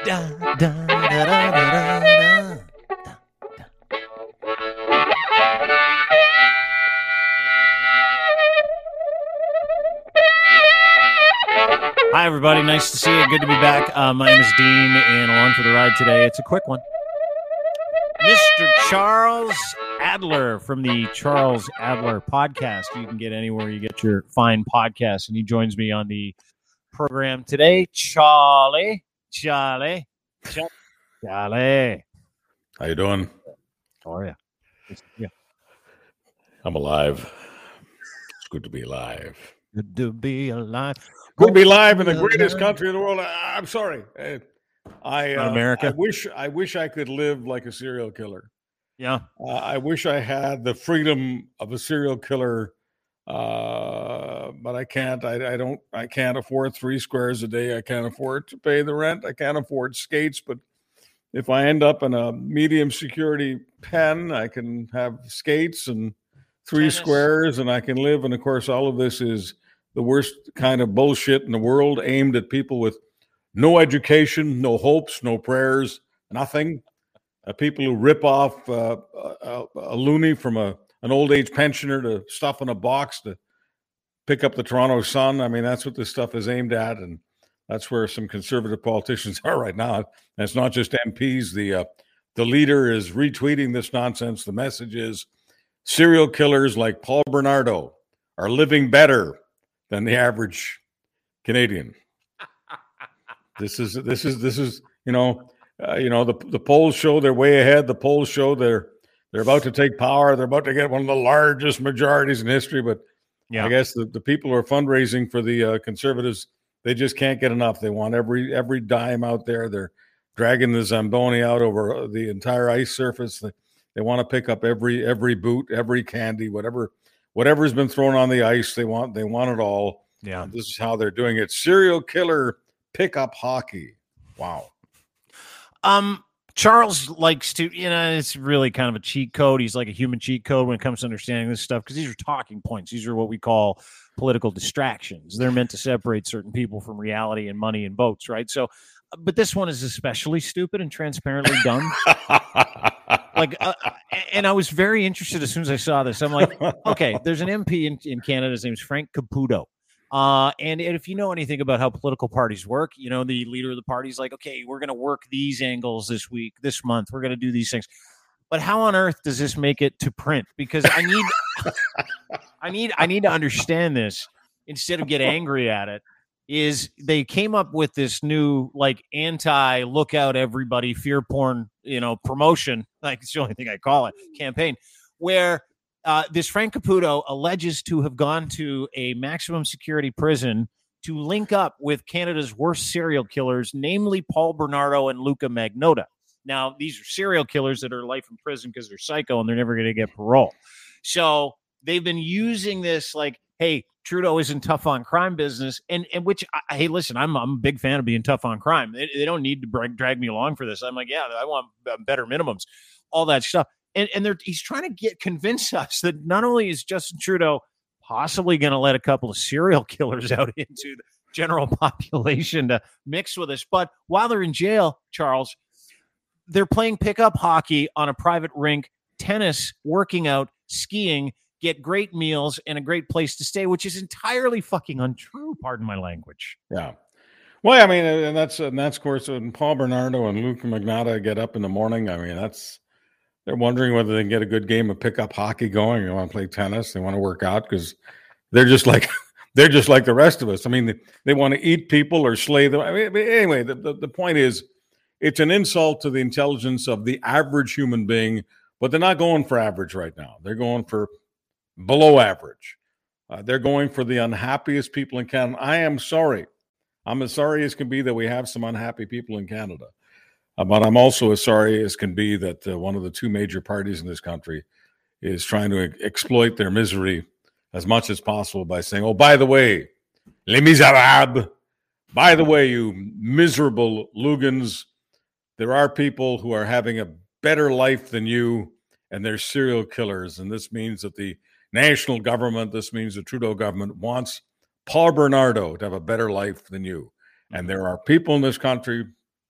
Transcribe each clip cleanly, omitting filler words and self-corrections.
Da, da, da, da, da, da, da. Hi, everybody. Nice to see you. Good to be back. My name is Dean, and along for the ride today, it's a quick one. Mr. Charles Adler from the Charles Adler podcast. You can get anywhere you get your fine podcasts, and he joins me on the program today. Charlie. How you doing? How are you? Yeah. I'm alive. It's good to be alive. Good to be alive. Good to be alive in the greatest country in the world. I'm sorry. America. I wish I could live like a serial killer. Yeah. I wish I had the freedom of a serial killer, but I can't. I can't afford 3 squares a day. I can't afford to pay the rent. I can't afford skates. But if I end up in a medium security pen, I can have skates and 3 squares, and I can live. And of course, all of this is the worst kind of bullshit in the world, aimed at people with no education, no hopes, no prayers, nothing. People who rip off a loony from an old age pensioner to stuff in a box to pick up the Toronto Sun. I mean, that's what this stuff is aimed at, and that's where some conservative politicians are right now. And it's not just MPs. The leader is retweeting this nonsense. The message is serial killers like Paul Bernardo are living better than the average Canadian. This is the polls show they're way ahead. The polls show they're about to take power. They're about to get one of the largest majorities in history. But yeah. I guess the people who are fundraising for the Conservatives, they just can't get enough. They want every dime out there. They're dragging the Zamboni out over the entire ice surface. They want to pick up every boot, every candy, whatever's been thrown on the ice. They want it all. Yeah, and this is how they're doing it. Serial killer pickup hockey. Wow. Charles likes to, it's really kind of a cheat code. He's like a human cheat code when it comes to understanding this stuff, because these are talking points. These are what we call political distractions. They're meant to separate certain people from reality and money and votes, right? So, but this one is especially stupid and transparently dumb. And I was very interested as soon as I saw this. I'm like, okay, there's an MP in Canada. His name's Frank Caputo. And if you know anything about how political parties work, the leader of the party is like, okay, we're going to work these angles this week, this month. We're going to do these things. But how on earth does this make it to print? Because I need to understand this instead of get angry at it. Is they came up with this new anti look out everybody fear porn, promotion. It's the only thing I call it, campaign, where this Frank Caputo alleges to have gone to a maximum security prison to link up with Canada's worst serial killers, namely Paul Bernardo and Luca Magnotta. Now, these are serial killers that are life in prison because they're psycho and they're never going to get parole. So they've been using this hey, Trudeau isn't tough on crime business, and which, hey, listen, I'm a big fan of being tough on crime. They don't need to drag me along for this. I'm like, yeah, I want better minimums, all that stuff. And he's trying to convince us that not only is Justin Trudeau possibly going to let a couple of serial killers out into the general population to mix with us, but while they're in jail, Charles, they're playing pickup hockey on a private rink, tennis, working out, skiing, get great meals and a great place to stay, which is entirely fucking untrue. Pardon my language. Yeah. Well, I mean, and that's of course when Paul Bernardo and Luca Magnotta get up in the morning. I mean, they're wondering whether they can get a good game of pickup hockey going. They want to play tennis. They want to work out because they're just like the rest of us. I mean, they want to eat people or slay them. I mean, anyway, the point is, it's an insult to the intelligence of the average human being. But they're not going for average right now. They're going for below average. They're going for the unhappiest people in Canada. I am sorry. I'm as sorry as can be that we have some unhappy people in Canada. But I'm also as sorry as can be that one of the two major parties in this country is trying to exploit their misery as much as possible by saying, oh, by the way, les miserables, by the way, you miserable Lugans, there are people who are having a better life than you, and they're serial killers. And this means that the national government, this means the Trudeau government wants Paul Bernardo to have a better life than you. And there are people in this country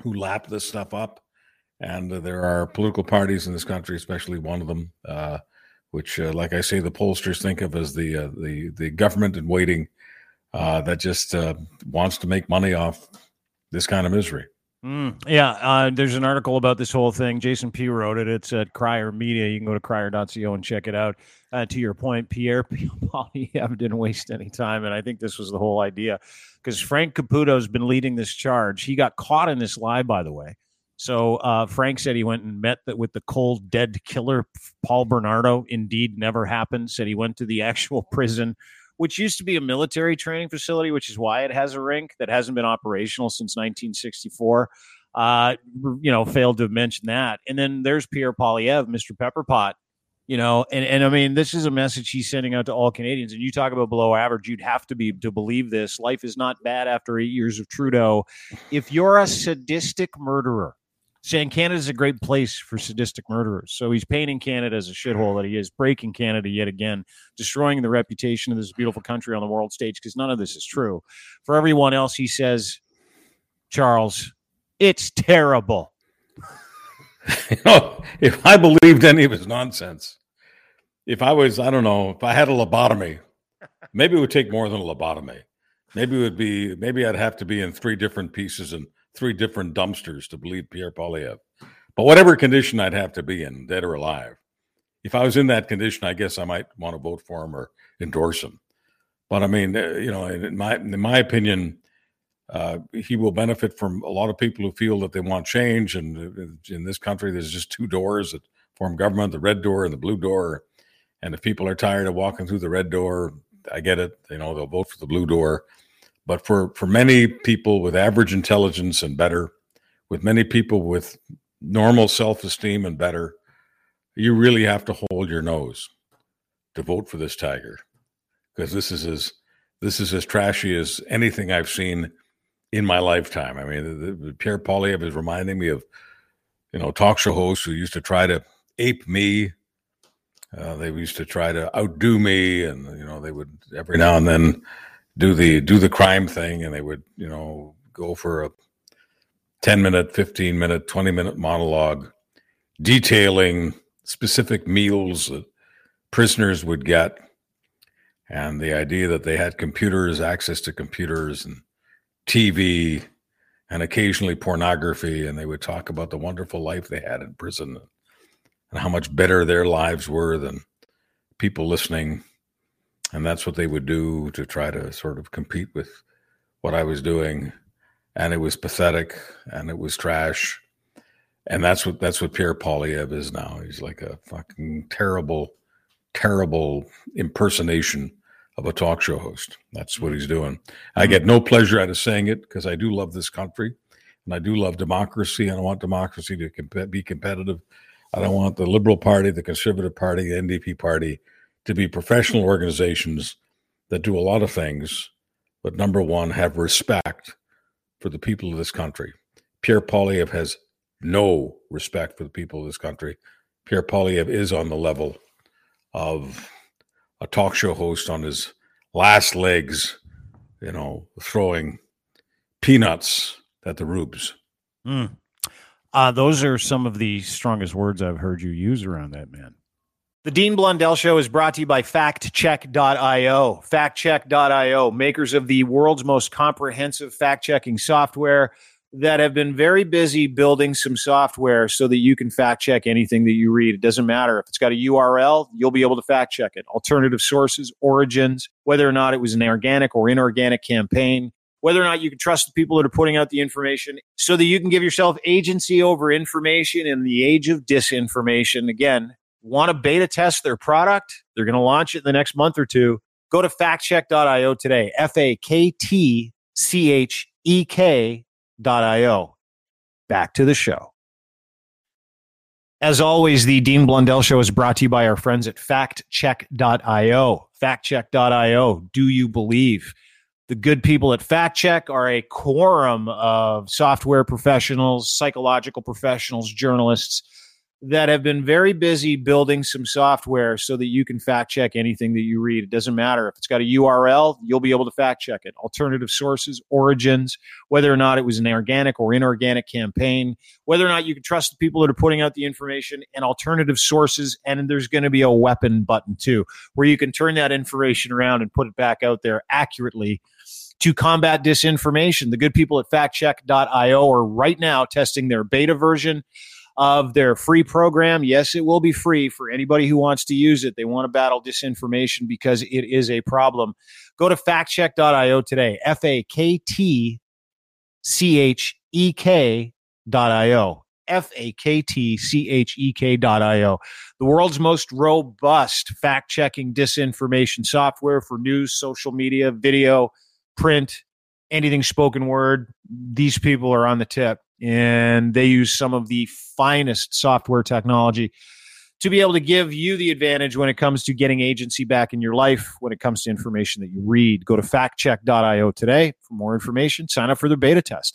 who lap this stuff up. And there are political parties in this country, especially one of them, which, like I say, the pollsters think of as the government in waiting that just wants to make money off this kind of misery. There's an article about this whole thing. Jason P. wrote it. It's at Crier Media. You can go to crier.co and check it out. To your point, Pierre Poilievre didn't waste any time, and I think this was the whole idea, because Frank Caputo's been leading this charge. He got caught in this lie, by the way. So Frank said he went and met with the cold, dead killer, Paul Bernardo. Indeed, never happened. Said he went to the actual prison, which used to be a military training facility, which is why it has a rink that hasn't been operational since 1964. Failed to mention that. And then there's Pierre Poilievre, Mr. Pepperpot, and I mean, this is a message he's sending out to all Canadians. And you talk about below average, you'd have to be to believe this. Life is not bad after 8 years of Trudeau. If you're a sadistic murderer, saying Canada is a great place for sadistic murderers. So he's painting Canada as a shithole that he is, breaking Canada yet again, destroying the reputation of this beautiful country on the world stage, because none of this is true. For everyone else, he says, Charles, it's terrible. If I believed any of his nonsense, if I had a lobotomy, maybe it would take more than a lobotomy. Maybe I'd have to be in 3 different pieces and 3 different dumpsters to believe Pierre Poilievre. But whatever condition I'd have to be in, dead or alive, if I was in that condition, I guess I might want to vote for him or endorse him. But I mean, in my opinion, he will benefit from a lot of people who feel that they want change. And in this country, there's just 2 doors that form government, the red door and the blue door. And if people are tired of walking through the red door, I get it. They'll vote for the blue door. But for many people with average intelligence and better, with many people with normal self-esteem and better, you really have to hold your nose to vote for this tiger, because this is as trashy as anything I've seen in my lifetime. I mean, Pierre Poilievre is reminding me of, talk show hosts who used to try to ape me. They used to try to outdo me, and they would every now and then do the crime thing, and they would go for a 10-minute, 15-minute, 20-minute monologue detailing specific meals that prisoners would get, and the idea that they had access to computers and TV and occasionally pornography, and they would talk about the wonderful life they had in prison and how much better their lives were than people listening. And that's what they would do to try to sort of compete with what I was doing. And it was pathetic, and it was trash. And that's what Pierre Poilievre is now. He's like a fucking terrible, terrible impersonation of a talk show host. That's what he's doing. I get no pleasure out of saying it, because I do love this country, and I do love democracy, and I want democracy to be competitive. I don't want the Liberal Party, the Conservative Party, the NDP Party to be professional organizations that do a lot of things, but number one, have respect for the people of this country. Pierre Poilievre has no respect for the people of this country. Pierre Poilievre is on the level of a talk show host on his last legs, throwing peanuts at the rubes. Those are some of the strongest words I've heard you use around that man. The Dean Blundell Show is brought to you by FactCheck.io. FactCheck.io, makers of the world's most comprehensive fact-checking software, that have been very busy building some software so that you can fact-check anything that you read. It doesn't matter. If it's got a URL, you'll be able to fact-check it. Alternative sources, origins, whether or not it was an organic or inorganic campaign, whether or not you can trust the people that are putting out the information, so that you can give yourself agency over information in the age of disinformation. Again, want to beta test their product? They're going to launch it in the next month or 2. Go to factcheck.io today. FAKTCHEK.io. Back to the show. As always, the Dean Blundell Show is brought to you by our friends at factcheck.io. Factcheck.io. Do you believe? The good people at FactCheck are a quorum of software professionals, psychological professionals, journalists that have been very busy building some software so that you can fact check anything that you read. It doesn't matter. If it's got a URL, you'll be able to fact check it. Alternative sources, origins, whether or not it was an organic or inorganic campaign, whether or not you can trust the people that are putting out the information, and alternative sources. And there's going to be a weapon button too, where you can turn that information around and put it back out there accurately to combat disinformation. The good people at factcheck.io are right now testing their beta version of their free program. Yes, it will be free for anybody who wants to use it. They want to battle disinformation because it is a problem. Go to factcheck.io today, factchek.io, factchek.io, the world's most robust fact-checking disinformation software for news, social media, video, print, anything spoken word. These people are on the tip, and they use some of the finest software technology to be able to give you the advantage when it comes to getting agency back in your life, when it comes to information that you read. Go to factcheck.io today for more information. Sign up for their beta test,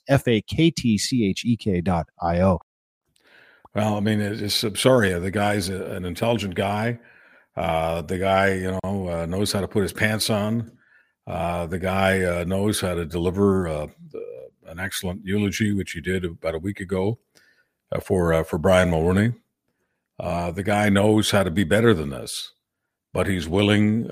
factchek.io. Well, I mean, I'm sorry, the guy's an intelligent guy. The guy, knows how to put his pants on. The guy knows how to deliver an excellent eulogy, which he did about a week ago for Brian Mulroney. The guy knows how to be better than this, but he's willing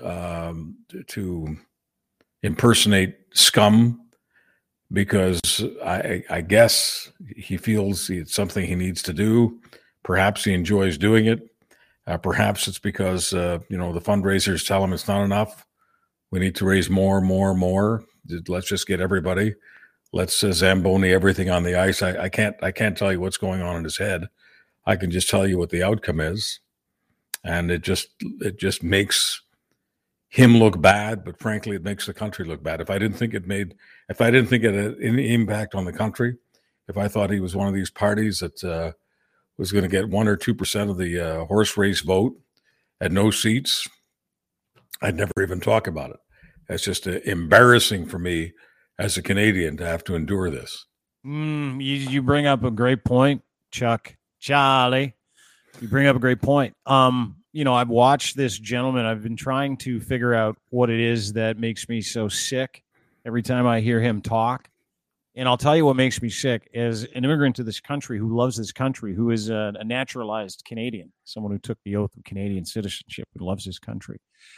to impersonate scum because I guess he feels it's something he needs to do. Perhaps he enjoys doing it. Perhaps it's because, the fundraisers tell him it's not enough. We need to raise more. Let's just get everybody. Let's Zamboni everything on the ice. I can't tell you what's going on in his head. I can just tell you what the outcome is, and it just makes him look bad. But frankly, it makes the country look bad. If I didn't think it had any impact on the country, if I thought he was one of these parties that was going to get 1 or 2% of the horse race vote at no seats, I'd never even talk about it. It's just embarrassing for me as a Canadian to have to endure this. You bring up a great point, Charlie. You bring up a great point. I've watched this gentleman. I've been trying to figure out what it is that makes me so sick every time I hear him talk. And I'll tell you what makes me sick as an immigrant to this country who loves this country, who is a naturalized Canadian, someone who took the oath of Canadian citizenship and loves his country.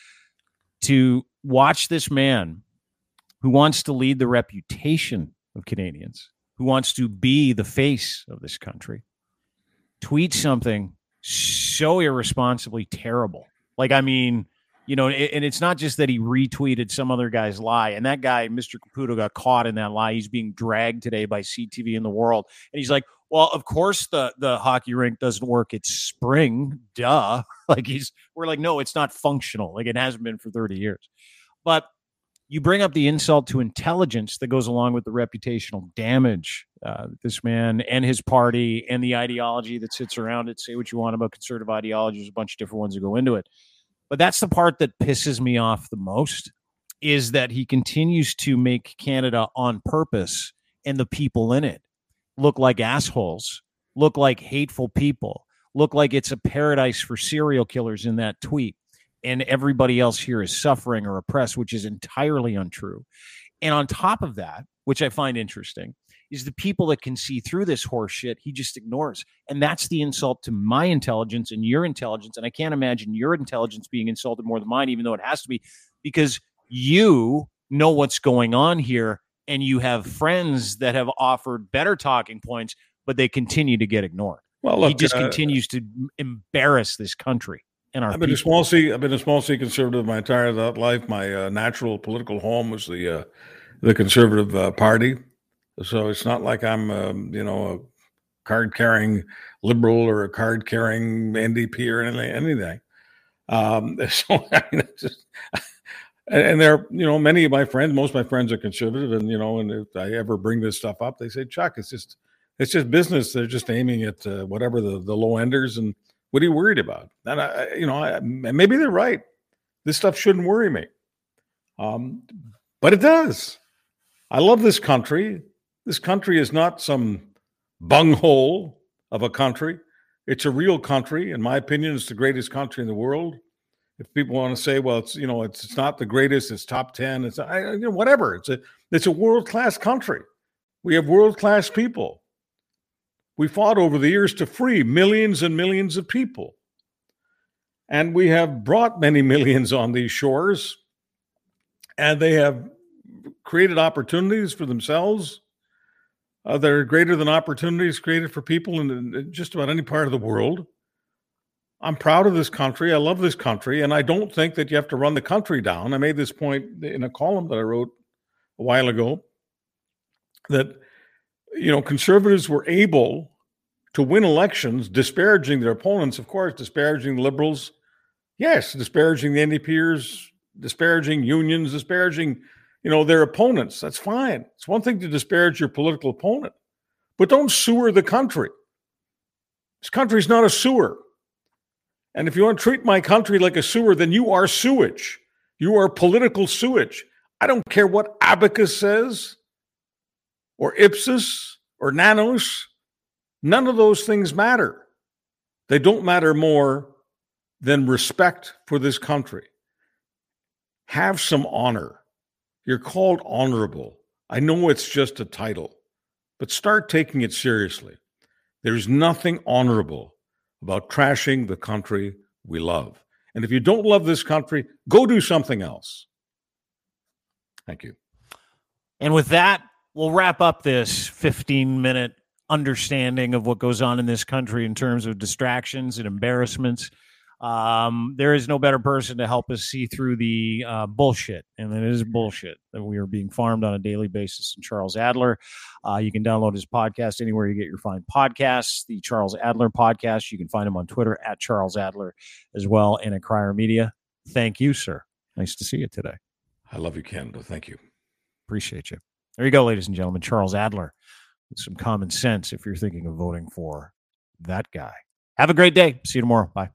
To watch this man who wants to lead the reputation of Canadians, who wants to be the face of this country, tweet something so irresponsibly terrible. And it's not just that he retweeted some other guy's lie. And that guy, Mr. Caputo, got caught in that lie. He's being dragged today by CTV in the World. And he's like, well, of course the hockey rink doesn't work. It's spring. Duh. We're like, no, it's not functional. Like it hasn't been for 30 years. But you bring up the insult to intelligence that goes along with the reputational damage this man and his party and the ideology that sits around it. Say what you want about conservative ideology. There's a bunch of different ones that go into it. But that's the part that pisses me off the most, is that he continues to make Canada on purpose and the people in it look like assholes, look like hateful people, look like it's a paradise for serial killers in that tweet. And everybody else here is suffering or oppressed, which is entirely untrue. And on top of that, which I find interesting, is the people that can see through this horse shit, he just ignores. And that's the insult to my intelligence and your intelligence. And I can't imagine your intelligence being insulted more than mine, even though it has to be, because you know what's going on here and you have friends that have offered better talking points, but they continue to get ignored. Well, look, he just continues to embarrass this country. I've been a small C conservative my entire life. My natural political home was the Conservative Party. So it's not like I'm, a card-carrying liberal or a card-carrying NDP or anything. And there, many of my friends, most of my friends are conservative, and and if I ever bring this stuff up, they say, "Chuck, it's just business. They're just aiming at whatever the low enders, and what are you worried about?" And maybe they're right. This stuff shouldn't worry me, but it does. I love this country. This country is not some bunghole of a country. It's a real country. In my opinion, it's the greatest country in the world. If people want to say, well, it's not the greatest, it's top 10, it's whatever. It's a world-class country. We have world-class people. We fought over the years to free millions and millions of people. And we have brought many millions on these shores, and they have created opportunities for themselves that are greater than opportunities created for people in just about any part of the world. I'm proud of this country. I love this country, and I don't think that you have to run the country down. I made this point in a column that I wrote a while ago that, conservatives were able to win elections disparaging their opponents, of course, disparaging liberals, yes, disparaging the NDPers, disparaging unions, disparaging, their opponents. That's fine. It's one thing to disparage your political opponent, but don't sewer the country. This country's not a sewer. And if you want to treat my country like a sewer, then you are sewage. You are political sewage. I don't care what Abacus says, or Ipsos, or Nanos. None of those things matter. They don't matter more than respect for this country. Have some honor. You're called honorable. I know it's just a title, but start taking it seriously. There's nothing honorable about trashing the country we love. And if you don't love this country, go do something else. Thank you. And with that, we'll wrap up this 15-minute understanding of what goes on in this country in terms of distractions and embarrassments. There is no better person to help us see through the bullshit, and it is bullshit that we are being farmed on a daily basis. And Charles Adler, you can download his podcast anywhere you get your fine podcasts. The Charles Adler podcast, you can find him on Twitter at Charles Adler as well, and at Crier Media. Thank you, sir. Nice to see you today. I love you, Ken. Thank you. Appreciate you. There you go, ladies and gentlemen. Charles Adler with some common sense if you're thinking of voting for that guy. Have a great day. See you tomorrow. Bye.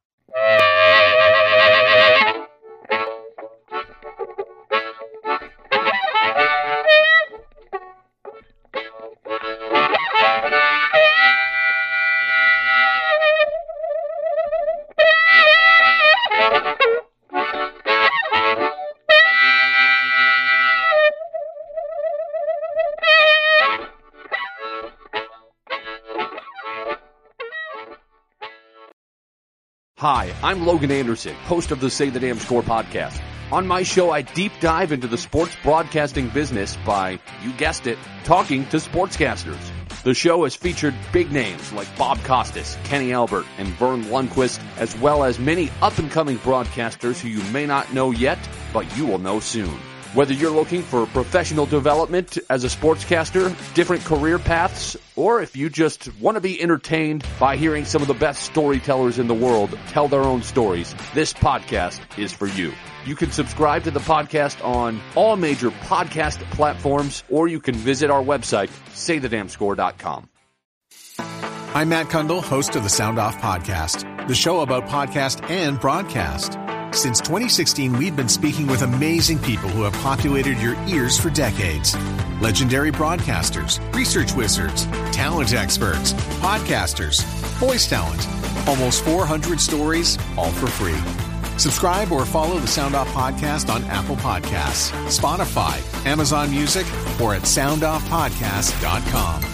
Hi, I'm Logan Anderson, host of the Say the Damn Score podcast. On my show, I deep dive into the sports broadcasting business by, you guessed it, talking to sportscasters. The show has featured big names like Bob Costas, Kenny Albert, and Vern Lundquist, as well as many up-and-coming broadcasters who you may not know yet, but you will know soon. Whether you're looking for professional development as a sportscaster, different career paths, or if you just want to be entertained by hearing some of the best storytellers in the world tell their own stories, this podcast is for you. You can subscribe to the podcast on all major podcast platforms, or you can visit our website, saythedamnscore.com. I'm Matt Kundle, host of the Sound Off Podcast, the show about podcast and broadcast. Since 2016, we've been speaking with amazing people who have populated your ears for decades. Legendary broadcasters, research wizards, talent experts, podcasters, voice talent. Almost 400 stories, all for free. Subscribe or follow the Sound Off Podcast on Apple Podcasts, Spotify, Amazon Music, or at soundoffpodcast.com.